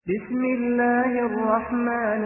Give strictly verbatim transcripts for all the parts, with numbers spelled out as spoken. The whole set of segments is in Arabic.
بسم الله الرحمن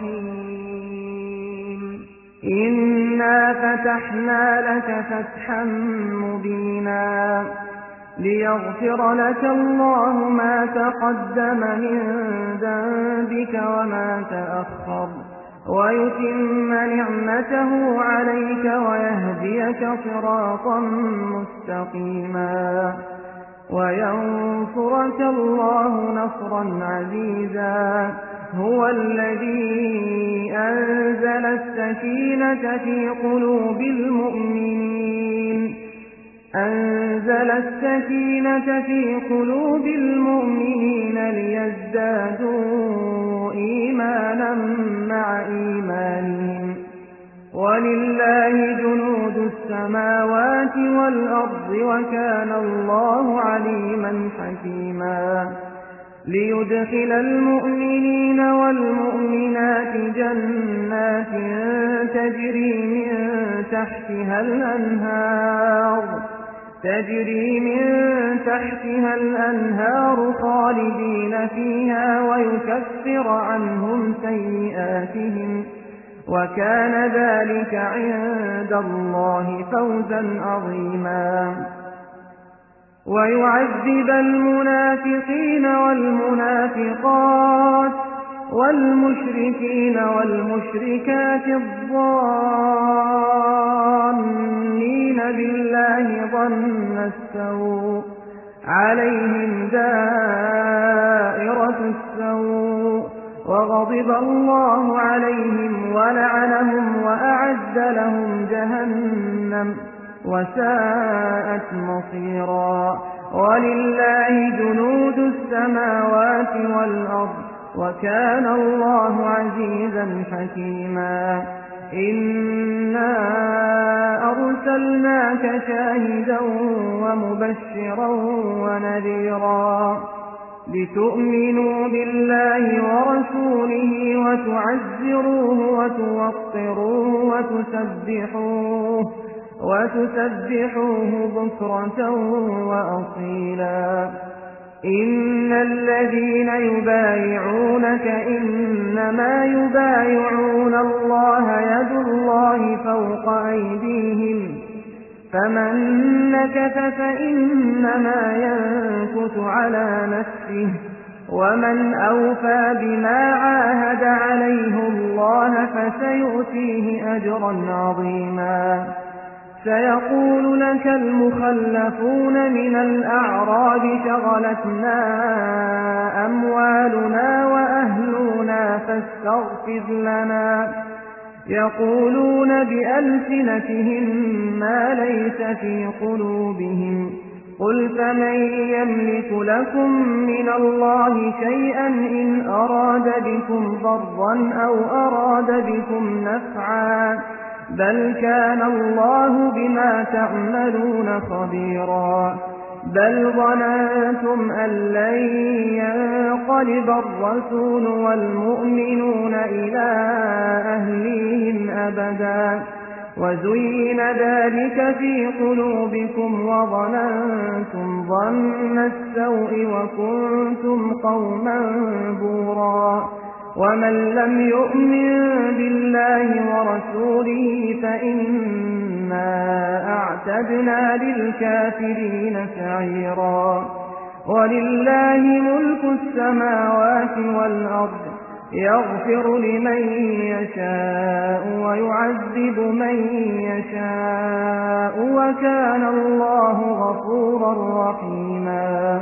الرحيم إنا فتحنا لك فتحا مبينا ليغفر لك الله ما تقدم من ذنبك وما تأخر ويتم نعمته عليك ويهديك صراطا مستقيما وينصرك الله نصرا عزيزا هو الذي أنزل السكينة في قلوب المؤمنين أنزل السكينة في قلوب المؤمنين ليزدادوا إيمانا مع إيمانهم ولله جنود السماوات والأرض وكان الله عليما حكيما ليدخل المؤمنين والمؤمنات جنات تجري من تحتها الأنهار تجري من تحتها الأنهار خالدين فيها ويكفر عنهم سيئاتهم وكان ذلك عند الله فوزا عظيما ويعذب المنافقين والمنافقات والمشركين والمشركات الظانين بالله ظن السوء عليهم دائرة السوء وغضب الله عليهم ولعنهم وأعد لهم جهنم وساءت مصيرا ولله جنود السماوات والأرض وكان الله عزيزا حكيما إنا أرسلناك شاهدا ومبشرا ونذيرا لتؤمنوا بالله ورسوله وتعزروه وتوقروه وتسبحوه وتسبحوه بكرة وأصيلا إن الذين يبايعونك إنما يبايعون الله يد الله فوق أيديهم فمن نكث فإنما ينكث على نفسه ومن أوفى بما عاهد عليه الله فسيؤتيه أجرا عظيما سيقول لك المخلفون من الأعراب شغلتنا أموالنا وأهلنا فاستغفر لنا يقولون بألسنتهم ما ليس في قلوبهم قل فمن يملك لكم من الله شيئا إن أراد بكم ضرا أو أراد بكم نفعا بل كان الله بما تعملون خبيرا بل ظننتم أن لن ينقلب الرسول والمؤمنون إلى أهليهم أبدا وزين ذلك في قلوبكم وظننتم ظن السوء وكنتم قوما بورا ومن لم يؤمن بالله ورسوله فإنا أعتدنا للكافرين سعيرا ولله ملك السماوات والأرض يغفر لمن يشاء ويعذب من يشاء وكان الله غفورا رحيما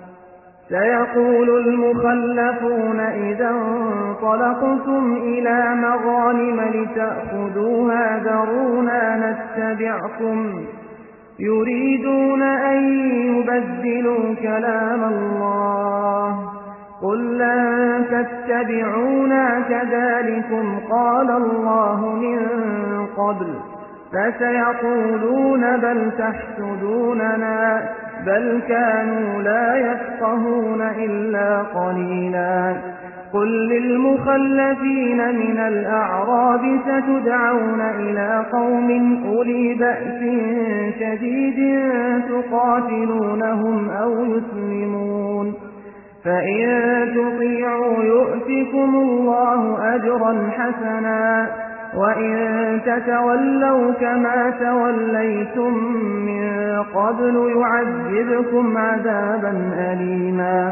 سيقول المخلفون إذا انطلقتم إلى مغانم لتأخذوها ذرونا نتبعكم يريدون أن يبدلوا كلام الله قل لن تتبعونا كذلكم قال الله من قبل فسيقولون بل تحسدوننا بل كانوا لا يفقهون إلا قليلا قل للمخلفين من الأعراب ستدعون إلى قوم أولي بأس شديد تقاتلونهم أو يسلمون فإن تطيعوا يؤتكم الله أجرا حسنا وإن تتولوا كما توليتم من قبل يعذبكم عذابا أليما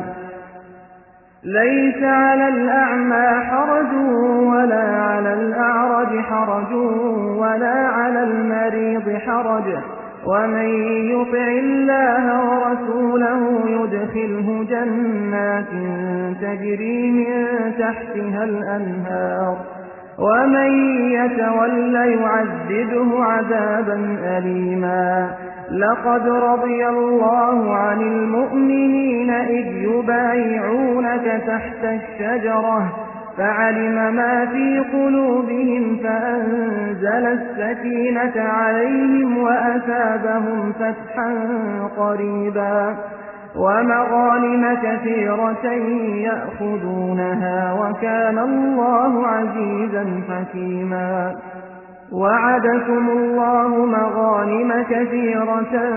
ليس على الأعمى حرج ولا على الأعرج حرج ولا على المريض حرج ومن يطع الله ورسوله يدخله جنات تجري من تحتها الأنهار ومن يتولى يعذبه عذابا أليما لقد رضي الله عن المؤمنين إذ يبايعونك تحت الشجرة فعلم ما في قلوبهم فأنزل السكينة عليهم وأثابهم فتحا قريبا ومغانم كثيرة يأخذونها وكان الله عزيزا حكيما وعدكم الله مغانم كثيرة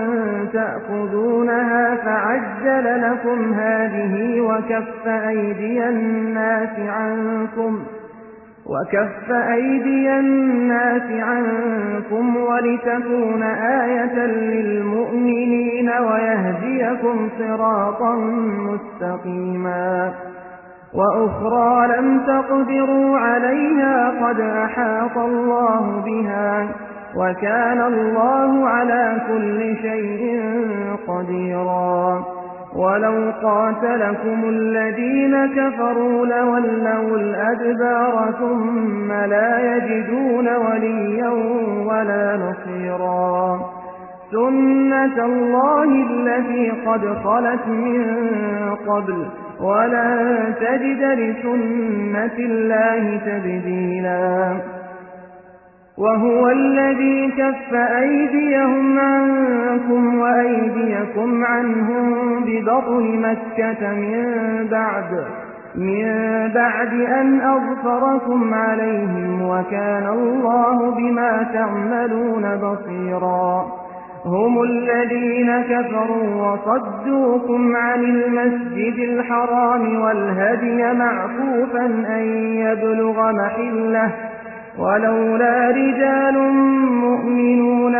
تأخذونها فعجل لكم هذه وكف أيدي الناس عنكم وكف أيدي الناس عنكم ولتكون آية للمؤمنين ويهديكم صراطا مستقيما وأخرى لم تقدروا عليها قد أحاط الله بها وكان الله على كل شيء قديرا ولو قاتلكم الذين كفروا لولوا الأدبار ثم لا يجدون وليا ولا نصيرا سنة الله التي قد خلت من قبل ولن تجد لسنة الله تبديلا وهو الذي كف أيديهم عنكم وأيديكم عنهم ببطن مكة من بعد من بعد أن أظفركم عليهم وكان الله بما تعملون بصيرا هم الذين كفروا وصدوكم عن المسجد الحرام والهدي معكوفا أن يبلغ محله ولولا رجال مؤمنون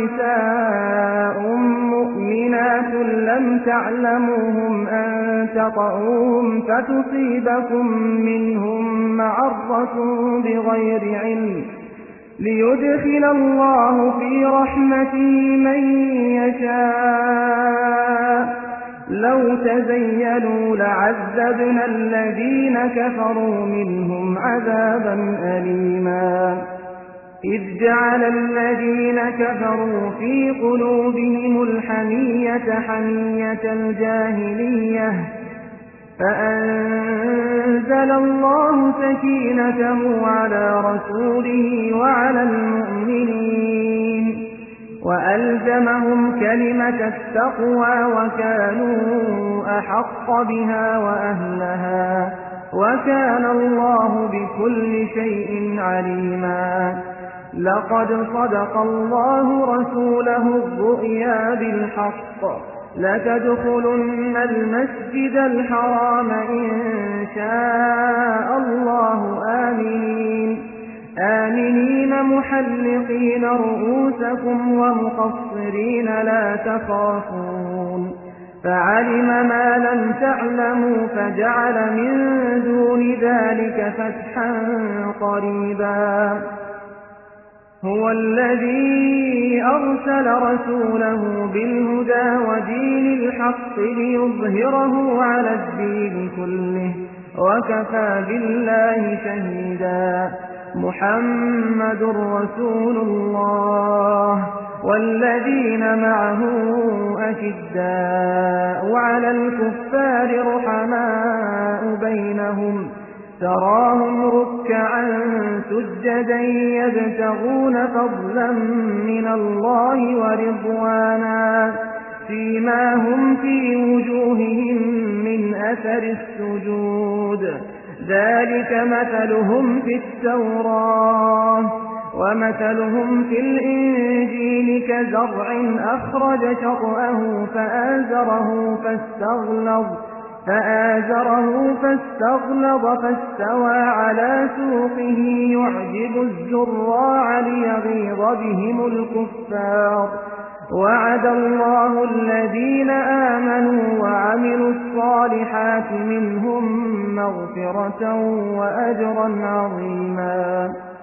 ونساء مؤمنات لم تعلموهم أن تطؤوهم فتصيبكم منهم معرة بغير علم ليدخل الله في رحمته من يشاء لو تزينوا لعذبنا الذين كفروا منهم عذابا أليما إذ جعل الذين كفروا في قلوبهم الحمية حمية الجاهلية فأنزل الله سكينته على رسوله وعلى المؤمنين وألزمهم كلمة التقوى وكانوا أحق بها وأهلها وكان الله بكل شيء عليما لقد صدق الله رسوله الرؤيا بالحق لتدخلن المسجد الحرام إن شاء الله آمنين آمنين محلقين رؤوسكم ومقصرين لا تخافون فعلم ما لم تعلموا فجعل من دون ذلك فتحا قريبا هو الذي أرسل رسوله بالهدى ودين الحق ليظهره على الدين كله وكفى بالله شهيدا محمد رسول الله والذين معه أشداء على الكفار رحماء بينهم تراهم ركعا سجدا يبتغون فضلا من الله ورضوانا فيما هم في وجوههم من أثر السجود ذلك مثلهم في التوراة ومثلهم في الإنجيل كزرع أخرج شطأه فآزره فاستغلظ فآزره فاستغلظ فاستوى على سوقه يعجب الزراع ليغيظ بهم الكفار وعد الله الذين آمنوا وعملوا الصالحات منهم مغفرة وأجرا عظيما.